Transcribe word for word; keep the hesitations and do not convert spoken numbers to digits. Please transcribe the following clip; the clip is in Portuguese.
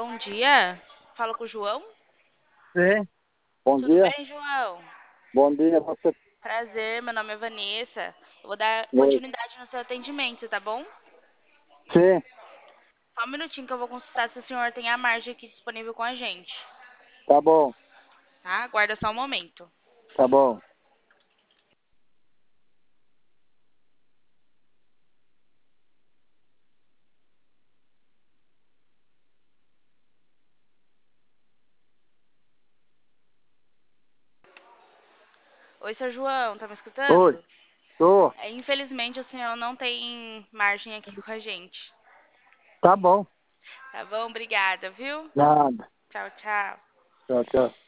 Bom dia. Fala com o João. Sim, bom Tudo dia. bem, João? Bom dia, você. Prazer, meu nome é Vanessa. Eu vou dar Oi. continuidade no seu atendimento, tá bom? Sim, Só um minutinho que eu vou consultar se o senhor tem a margem aqui disponível com a gente, tá bom, tá? Aguarda só um momento. tá bom. Oi, seu João, tá me Oi, escutando? tô. É, infelizmente, o senhor não tem margem aqui com a gente. Tá bom. Tá bom? Obrigada, viu? Nada. Tchau, tchau. Tchau, tchau.